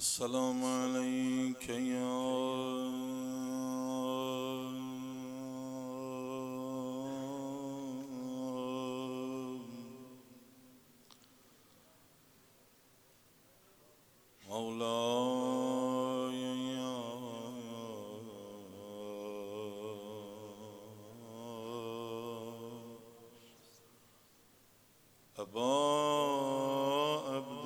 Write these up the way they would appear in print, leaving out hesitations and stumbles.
السلام عليك يا مولاي يا أبا عبد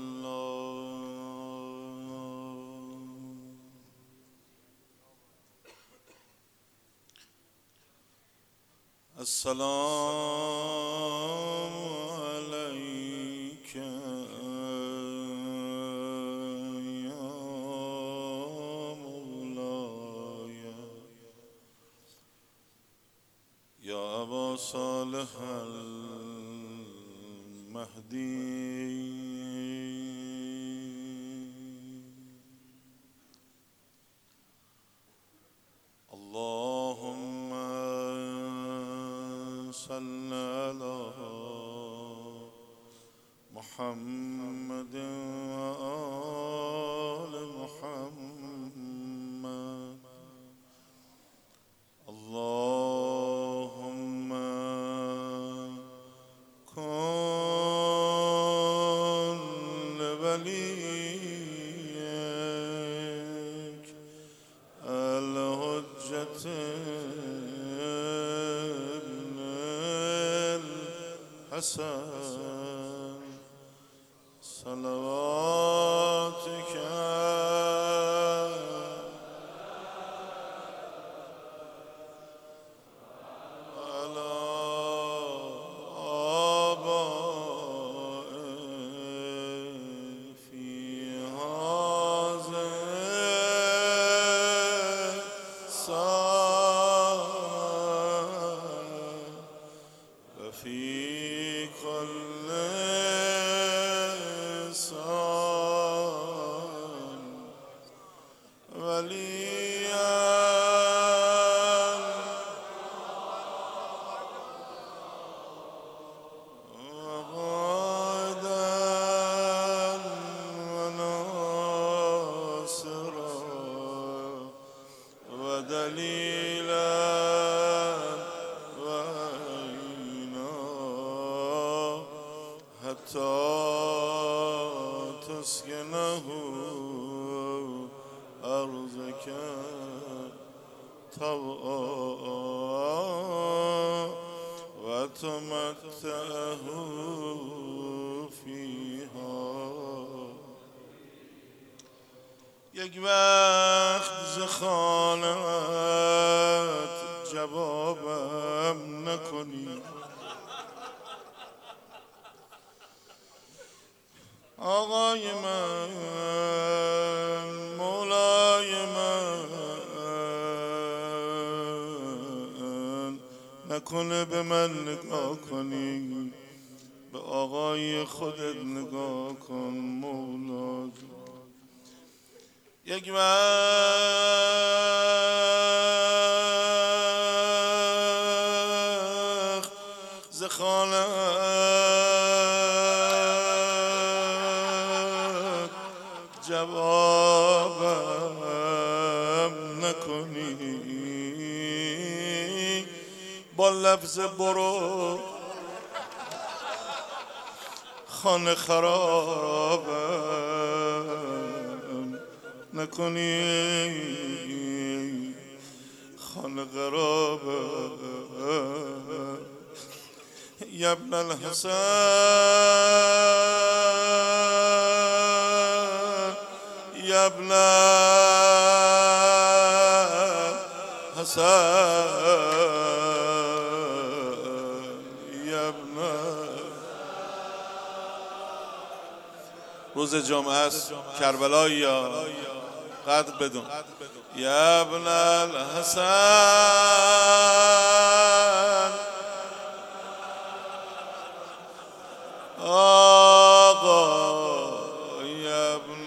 السلام عليك يا مولاي يا أبا صالح المهدي اللهم صل على محمد وآل محمد اللهم كن لوليك الحجة ابن الحسن صلواتك على آبائك في هذا الساعة وفي كل ساعة وليا وقائدا وناصرا ودليلا وعينا حتى تسكنه أرضك طوعا وتمتعه فيها یک وقت ز خانه‌ات جوابم نکنی آقای من مولای من نکنه به من نگاه کنی به آقای خودت نگاه کن مولا یک وقت ز خانه‌ات جوابم نکنی با لفظ برو خانه خرابم نکنی خانه خرابم یا ابن الحسن یا ابن الحسن یا ابن روز جمعه است کربلایی یا قدر بدون یا ابن الحسن آقا یا ابن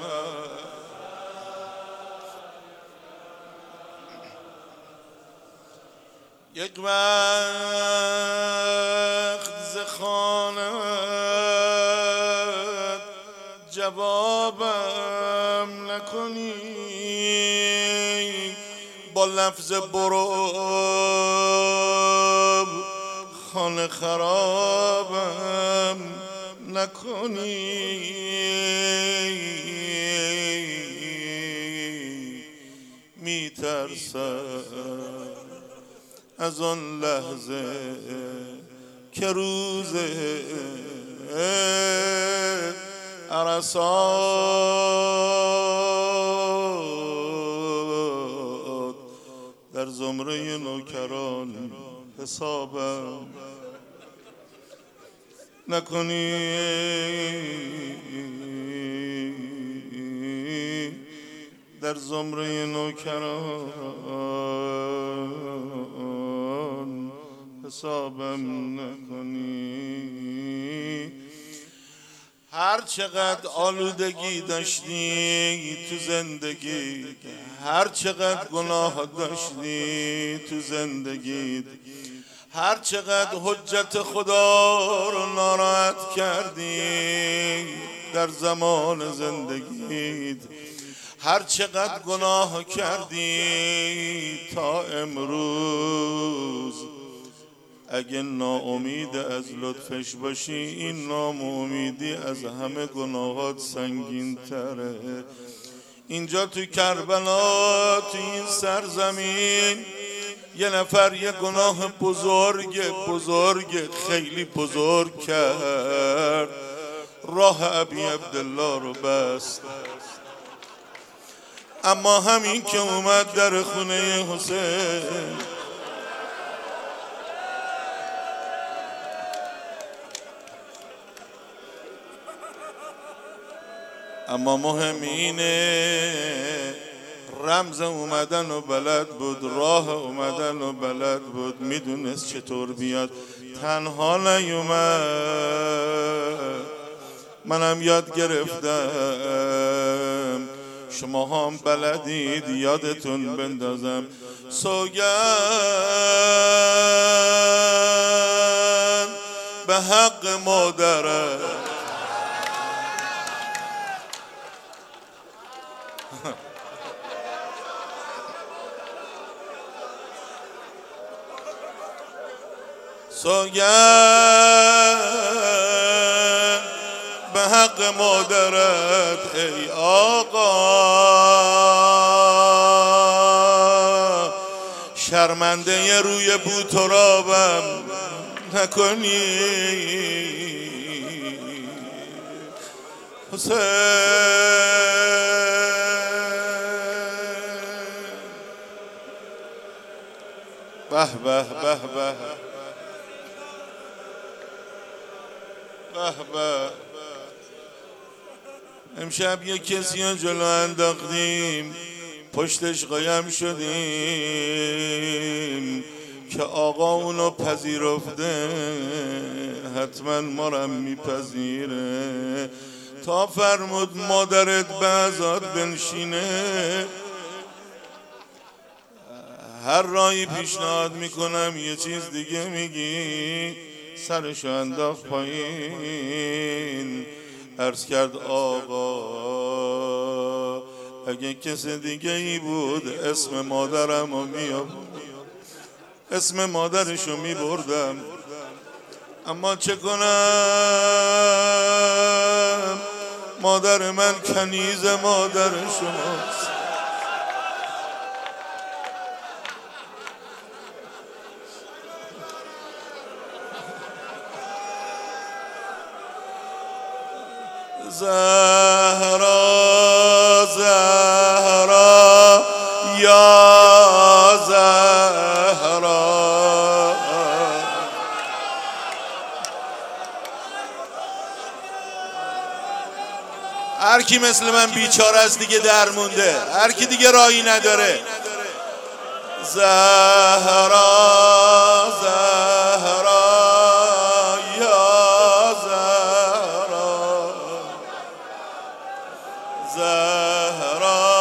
یک وقت ز خانه‌ات جوابم نکنی با لفظ برو خانه خرابم نکنی میترسم از آن لحظه که روز عرصات در زمره نوکران حسابم نکنی در زمره نوکران حسابم نکنی هر چقدر آلودگی داشتی تو زندگی هر چقدر گناه داشتی تو زندگی هر چقدر حجت خدا رو ناراحت کردی در زمان زندگیت هر چقدر گناه کردی تا امروز اگه ناامید از لطفش باشی این ناامیدی از همه گناهات سنگین تره اینجا تو کربلا تو این سرزمین یه نفر یه گناه بزرگ خیلی بزرگ کرد راه ابی عبدالله رو بست اما همین که اومد در خونه حسین اما مهم اینه رمز اومدن و بلد بود راه اومدن و بلد بود میدونست چطور بیاد تنها نیومد منم یاد گرفتم شما هم بلدید یادتون بندازم سوگند به حق مادرت سوگند به حق مادرت ای آقا شرمنده روی بوترابم نکنی حسین به به به به به امشب یک کسی رو جلو انداختیم پشتش قایم شدیم که آقا اونو پذیرفته حتما ما رو میپذیره تا فرمود مادرت بعضات بنشینه هر راهی پیشنهاد میکنم یه چیز دیگه میگی سرشو انداخت پایین عرض کرد آقا اگه کس دیگه ای بود اسم مادرم رو اسم مادرشو میبردم اما چه کنم مادر من کنیز مادر شماست زهرا زهرا یا زهرا هر کی مثل من بیچاره است دیگه در مونده هر کی دیگه راهی نداره زهرا زهرا یا زهرا زهرا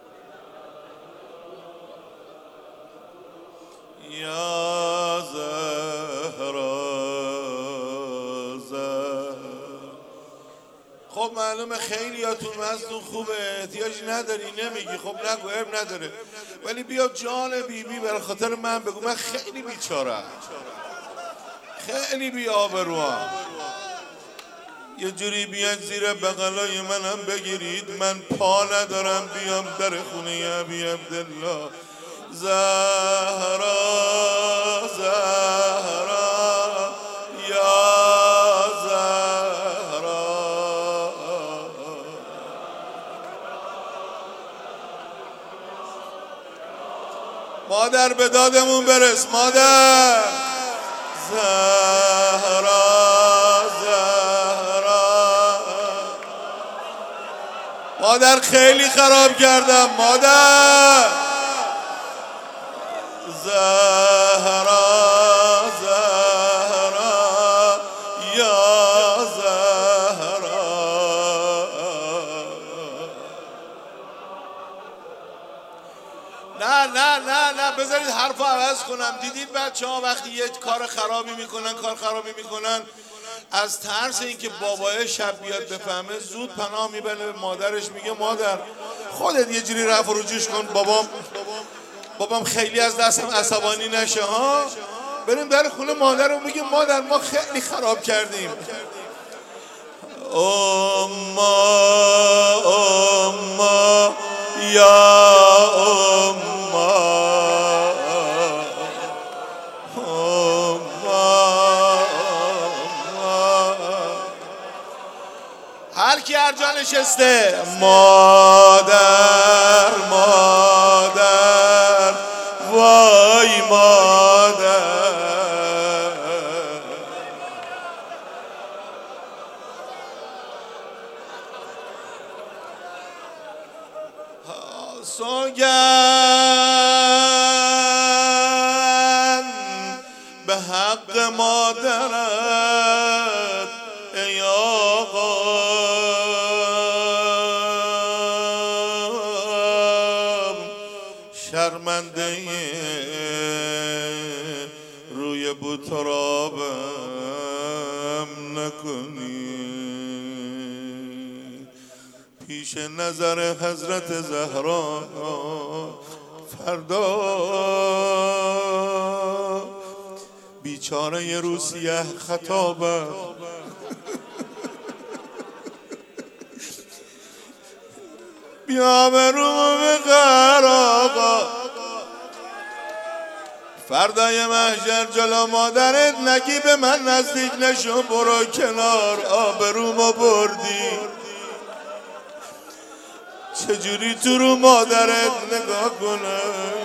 یا زهرا خب معلومه خیلیاتون وزنتون خوبه، احتیاجی نداری نمیگی، خب نگو عیب نداره، ولی بیا جان بیبی برای خاطر من بگو. من خیلی بیچارم، خیلی بی آبروام. یه جوری بیاد زیر بغلای منم بگیرید، من پا ندارم بیام در خونه ابی عبدالله. زهرا زهرا یا زهرا. مادر به دادمون برس مادر. زهرا مادر خیلی خراب کردم مادر. زهرا زهرا یا زهرا. نه بذارید حرفو عوض کنم. دیدید بچه ها وقتی یک کار خرابی میکنن از ترس اینکه بابای شب بیاد بفهمه زود پناه میبره به مادرش، میگه مادر خودت یه جوری رفع و رجوعش کن، بابام خیلی از دستم عصبانی نشه ها. بریم در خونه مادر رو میگه مادر ما خیلی خراب کردیم. اما یا هر کی هر جا نشسته مادر وای مادر. سوگند به حق مادرت ای آقا، شرمنده روی بوترابم نکنی. پیش نظر حضرت زهرا فردا بیچاره روسیه خطابم بیا بروم بقر آقا. فردای محشر جلو مادرت نگی به من نزدیک نشو، برو کنار آبرومو بردی. چجوری تو رو مادرت نگاه کنه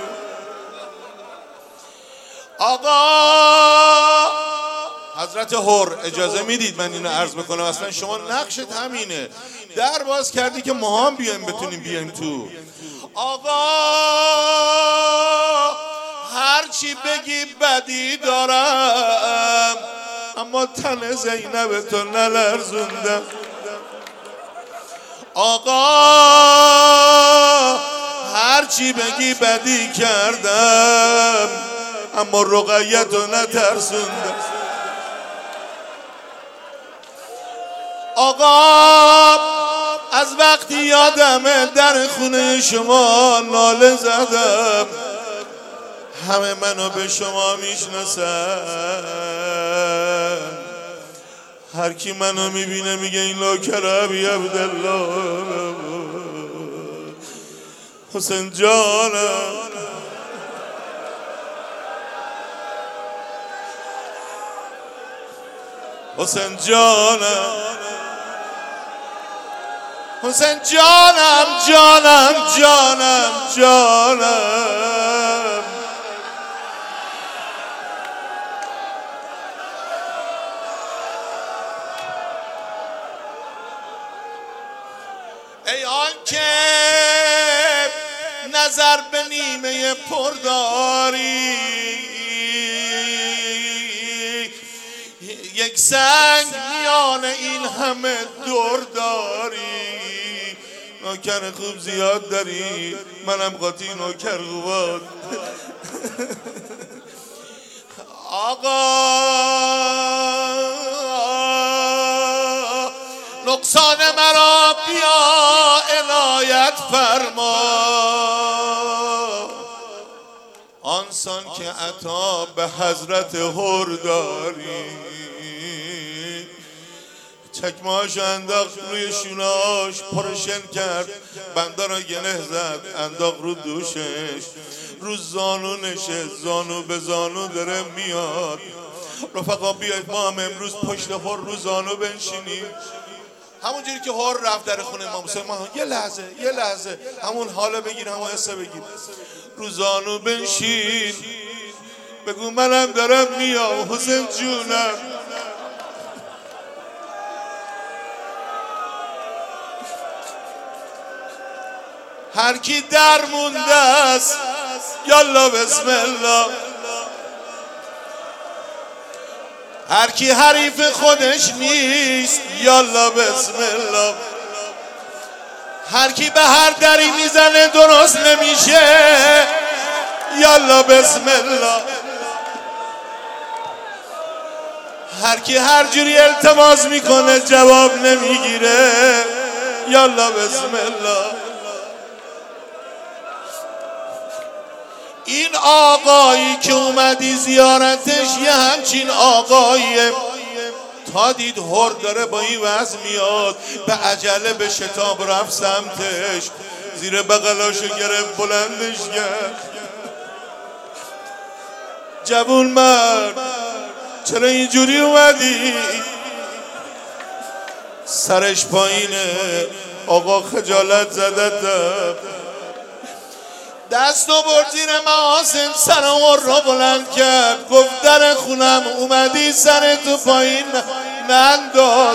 آقا. حضرت حر اجازه میدید من اینو عرض بکنم؟ اصلا شما نقشت همینه، در باز کردی که ما هم بیایم بتونیم بیایم تو. آقا هرچی بگی بدی دارم، اما تن زینب تو نلرزوندم. آقا هرچی بگی بدی کردم، اما رقیتو نترسوندم. آقا از وقتی یادمه در خونه شما ناله زدم، همه منو به شما میشناسن. هر کی منو میبینه میگه این نوکر ابی عبدالله. حسین جانم حسین جانم حسین جانم جانم جانم جانم. ای آنکه نظر به نیمه پرداری، یک سنگ میان این همه دور داری. نوکر خوب زیاد داری، منم قاطی نوکر خوبات. آقا سان مرا بیا عنایت فرما، آنسان که عطا به حضرت هر داری. چکمهاش انداخت روی شونهاش، پرشن کرد، بنده را گله زد، انداخت رو دوشش، رو زانو نشست، زانو به زانو داره میاد. رفقا بیاید ما هم امروز پشت هر رو زانو بنشینیم، همونجوری که هر رفت در خونه امام حسین. ما یه لحظه همون حالا بگیر، همون حسه بگیر، رو زانو بنشین، بگو منم دارم میام حسین جونم. هر کی در مونده است یالا بسم الله، هر کی حریف خودش نیست یالا بسم الله، هر کی به هر دری میزنه درست نمیشه یالا بسم الله، هر کی هر جوری التماس میکنه جواب نمیگیره یالا بسم الله. این آقایی که اومدی زیارتش یه همچین آقاییه، تا دید هر داره با این وضع میاد، به عجله به شتاب رفت سمتش، زیر بغلاشو گرفت بلندش کرد. جوون مرد چرا اینجوری اومدی؟ سرش پایینه، آقا خجالت زدت، دستو برد زیر محاسن، سر هر را بلند کرد، گفت در خونم اومدی سر تو پایین ننداز.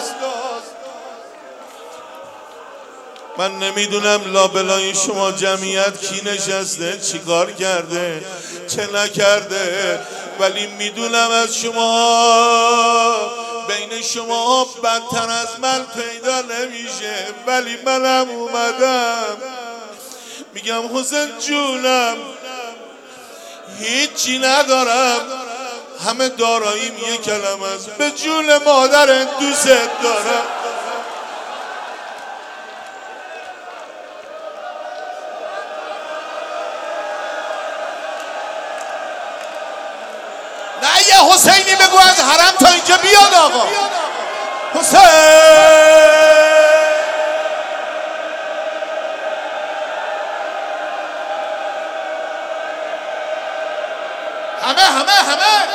من نمیدونم لابلای شما جمعیت کی نشسته، چی کار کرده، چه نکرده، ولی میدونم از شما، بین شما بدتر از من پیدا نمیشه. ولی منم اومدم میگم حسین جونم هیچی ندارم، همه داراییم یه کلمه است، به جون مادرت دوست دارم. نه یه حسینی بگو از حرم تا اینجا بیاد آقا. حسین همه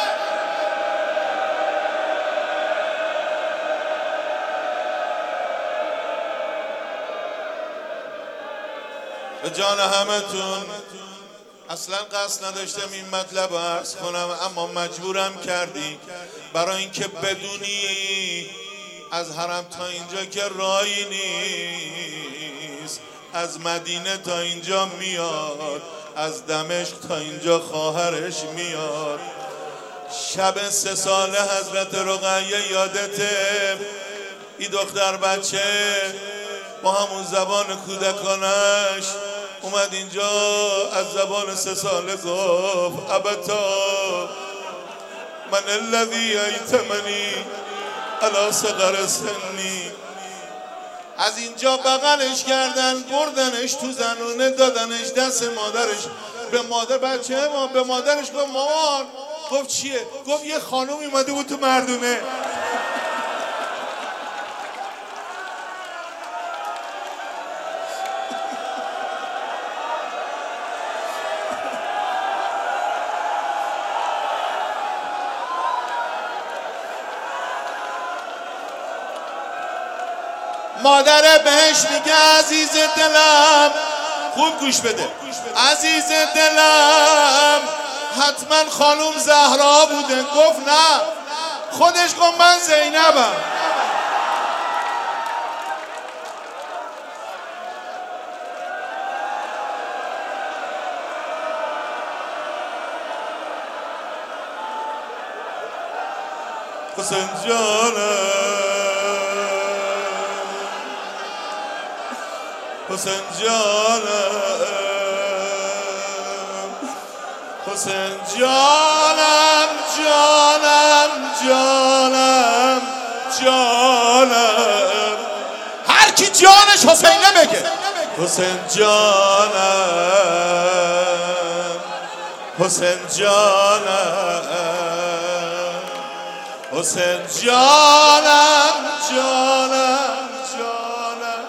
به جان همتون. اصلا قصد نداشتم این مطلب عرض کنم، اما مجبورم کردی، برای اینکه بدونی از حرم تا اینجا که راهی نیست، از مدینه تا اینجا میاد، از دمشق تا اینجا خواهرش میاد. شب 3 ساله حضرت رقیه یادته، این دختر بچه با همون زبان کودکانش اومد اینجا، از زبان 3 ساله گفت ابتا من الذی ایتمنی علی صغر سنی. از اینجا بغلش کردن، بردنش تو زنونه، دادنش دست مادرش. به مادر بچه ما به مادرش گفت مامان. گفت چیه؟ گفت یه خانوم اومده بود تو مردونه. مادر بهش میگه عزیز دلم، خوب گوش بده، عزیز دلم حتما خانوم زهرا بوده. گفت نه، خودش گفت من زینبم. حسین جانم، حسین جانم، حسین جانم، جانم جانم جانم. کی جانش حسینه بگه. حسین جانم، حسین جانم، حسین جانم، جانم، جانم.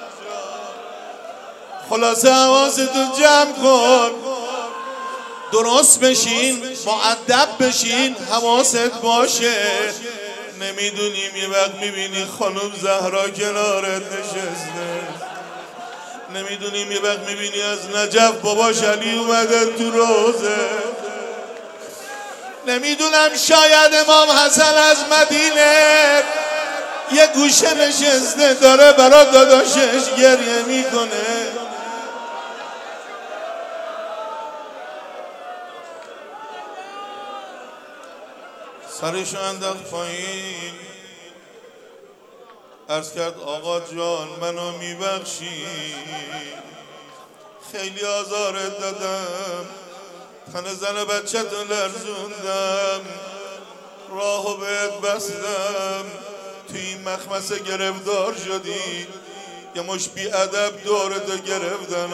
خلاصه حواستو جمع کن، درست بشین، مؤدب بشین، حواست باشه. نمیدونیم یه وقت میبینی خانم زهرا کنارت نشسته، نمیدونیم یه وقت میبینی از نجف باباش علی اومده تو روزه، نمیدونم شاید امام حسن از مدینه یه گوشه نشسته داره برا داداشش گریه میکنه. سرشو انداخت پایین، عرض کرد آقا جان منو میبخشی، خیلی آزارت دادم، تن زن بچه تو لرزوندم، راهو بهت بستم، توی این مخمسه گرفتار شدی، یه مش بی ادب دورتو گرفتن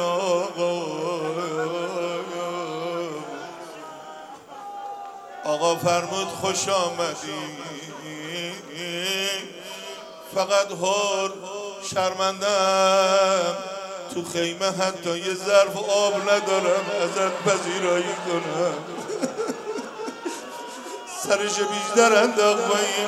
آقا فرمود خوش آمدی، فقط هر شرمندم تو خیمه حتی یه ظرف آب ندارم ازت پذیرایی کنم. سرش بیشتر انداخت پایین.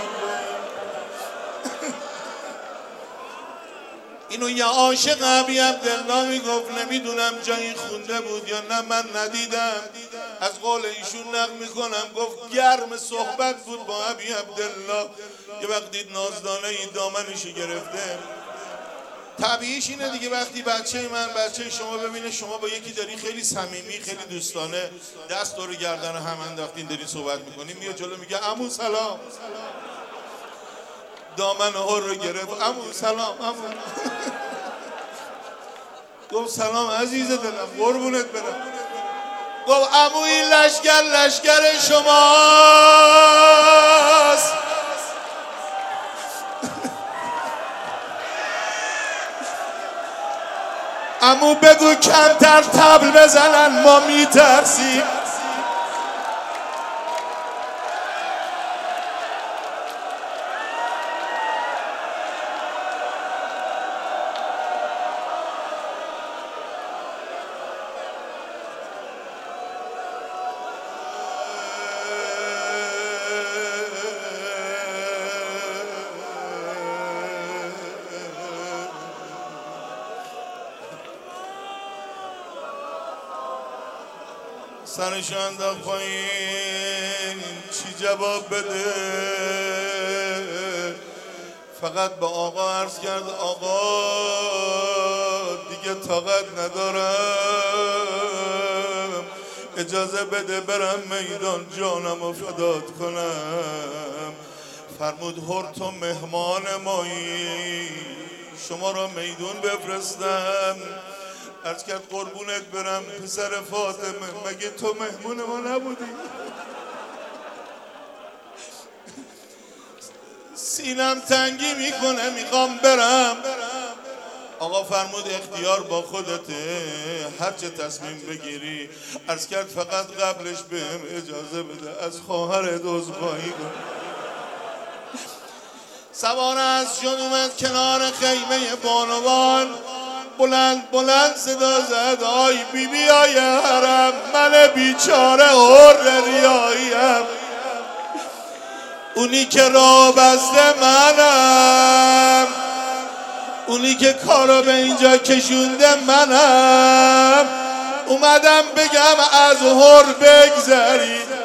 اینو یه عاشق ابی عبدالله میگفت، نمیدونم جایی خونده بود یا نه من ندیدم، از قول ایشون نقل میکنم، گفت گرم صحبت بود با ابی عبدالله. یه وقت دید نازدانه این دامنشو گرفته. طبیعیش اینه دیگه، وقتی بچه من بچه شما ببینه شما با یکی داری خیلی صمیمی خیلی دوستانه دست دور گردن هم انداختین داری صحبت میکنین، میاد جلو میگه عمو سلام، دامن هر رو گرفت، عمو سلام عمو. گفت سلام عزیز دلم قربونت برم. گفت عمو این لشگر شماست. عمو بگو کمتر طبل بزنن ما میترسیم. سرشو انداخت پایین، چی جواب بده؟ فقط به آقا عرض کرد آقا دیگه طاقت ندارم، اجازه بده برم میدان جانم فدات کنم. فرمود هر تو مهمان مایی، شما را میدون بفرستم. عرض کرد قربونت برم پسر فاطمه، مگه تو مهمون ما نبودی؟ سینم تنگی میکنه میخوام برم. آقا فرمود اختیار با خودته، هر چه تصمیم بگیری. عرض کرد فقط قبلش بهم اجازه بده از خواهرت عذرخواهی کن. سوار از شد اومد کنار خیمه بانوان، بلند صدا زد آی بی بی آی حرم، من بیچاره هر ریاییم، اونی که راه بسته منم، اونی که کارو به اینجا کشونده منم، اومدم بگم از هر بگذرید.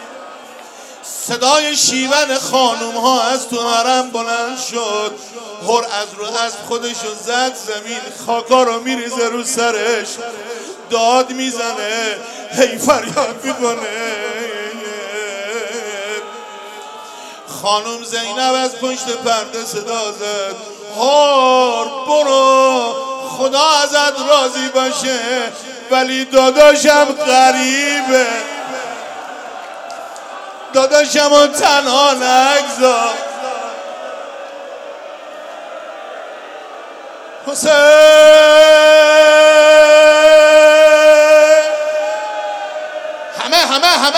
صدای شیون خانوم ها از تو حرم بلند شد. هر از رو اسب خودشو زد زمین، خاکا رو میریزه رو سرش، داد میزنه، هی فریاد میکنه. خانوم زینب از پشت پرده صدا زد هر برو، خدا ازت راضی باشه، ولی داداشم غریبه، داداشمو تنها نگذار. حسین